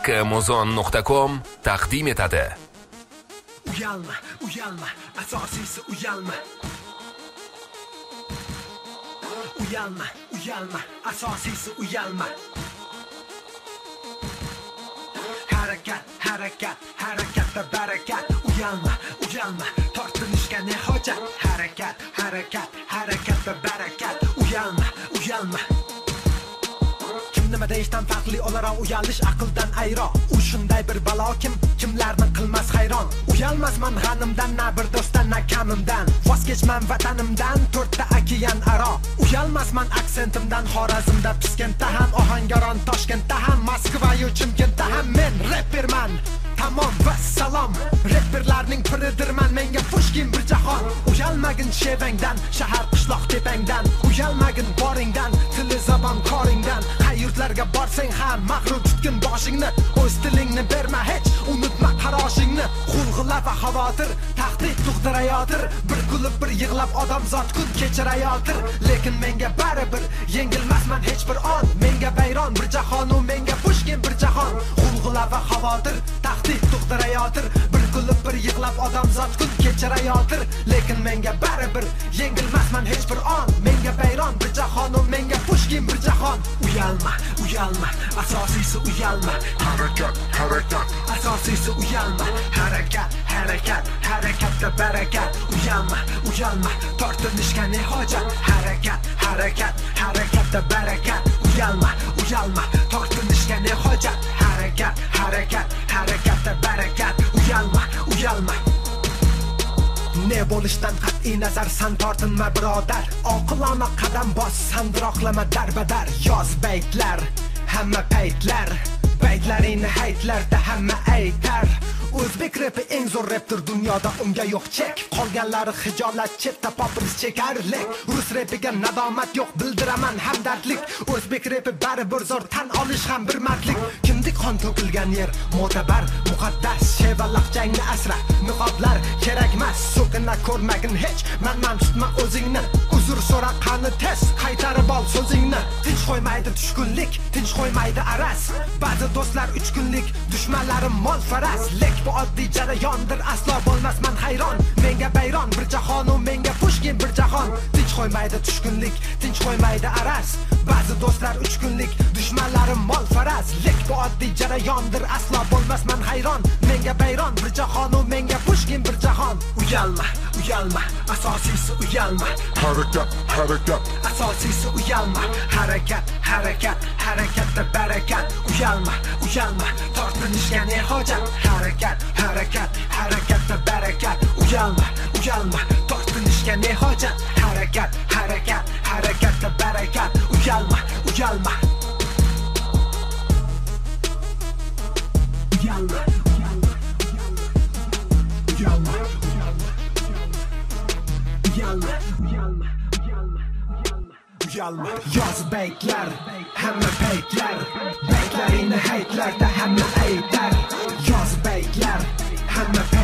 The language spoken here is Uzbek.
Amazon.com taqdim etadi. Uyalma, uyalma, asosiysi uyalma. Uyalma, uyalma, asosiysi uyalma. Harakat, harakat, harakatda barakat. Uyalma, uyalma, tortinishga ne hojat. Harakat, harakat, harakatda barakat. Uyalma, uyalma. Nima deyishdan farqli o'laroq uyalish aqldan ayro. U shunday bir balo kimlarni qilmas hayron. Uyalmasman g'animdan, na bir do'stdan, na kamimdan. Voz kechman vatanimdan, 4 ta okean aro. Uyalmasman aksentimdan, Xorazmda, Piskentda ham, Ohangaron, Toshkentda ham, Moskva yo Chimkentda ham men rapperman. Tamom va salom, rapperlarning piridirman, menga Pushkin bir jahon. Uyalmagin shevangdan, shahar qishloq tepangdan. Uyalmagin boringdan, tili zabon koringdan. Yurtlarga borsang ham mag'rur tutgin boshingni. O'z tilingni berma hech, unutma qaroshingni. Xulg'ila va xavotir tahdid tug'dirayotir. Bir kulib bir yig'lab odamzod kun kechirayotir. Lekin menga baribir yengilmasman hech bir on. Menga bayron bir jahon, u menga Pushkin bir jahon. Xulg'ila va xavotir tahdid tug'dirayotir. Bir kulib bir yig'lab odamzod kun kechirayotir. Lekin menga baribir yengilmasman hech bir on. Menga bayron bir jahon, u menga Pushkin bir jahon. Uyalma, uyalma, asosiysi uyalma. Harakat, harakat, asosiysi uyalma. Harakat, harakat, harakatda barakat. Uyalma, uyalma, tortinishga ne hojat. Harakat, harakat, harakatda barakat. Uyalma, uyalma, tortinishga ne hojat. Harakat, harakat, harakatda barakat. Uyalma, uyalma. Ne bo'lishdan qat'iy nazar san tortinma birodar. Oqilona qadam bos, sandiroqlama darbadar. Yoz baytlar, hamma paytlar. Baytlaringni haytlarda hamma aytar. O'zbek rapi eng zo'r rapdir dunyoda, unga yo'q chek. Qolganlari hijolat chetda popris chekar lek. Rus rapiga nadomat yo'q, bildiraman hamdardlik. O'zbek rapi baribir zo'r, tan olish ham bir mardlik. Kimdik qon to'kilgan yer, mo'tabar, muqaddas. Shevalaq jangni asra, niqoblar kerakmas. So'kina ko'rmagin hech, man tutma o'zingni. Uzr so'ra qani tez, qaytarib ol so'zingni. Tinch qo'ymaydi tushkunlik, tinch qo'ymaydi aras. Ba'zi do'stlar 3 kunlik, dushmanlarim mol faras. Lek bu oddiy jarayondir, aslo bo'lmasman hayron. Menga bayron bir jahon, u menga Pushkin bir jahon. Tinch qo'ymaydi tushkunlik, tinch qo'ymaydi aras. Ba'zi do'stlar 3 kunlik, dushmanlarim mol faras. Lek bu oddiy jarayondir, aslo bo'lmasman hayron. Menga bayron bir jahon, u menga Pushkin bir jahon. Uyalma, uyalma, asosiysi uyalma. Harakat, harakat, asosiysi uyalma. Harakat, harakat, harakatda barakat. Uyalma, uyalma, tortinishga ne hojat. Harakat, harakat, harakatda barakat. Uyalma, uyalma, tortinishga ne hojat. Harakat, harakat, harakatda barakat. Uyalma, uyalma. Uyalma, uyalma, uyalma, uyalma, uyalma, uyalma. Yoz baytlar, hamma paytlar. Baytlaringni haytlarda hamma aytar. Yoz baytlar, hamma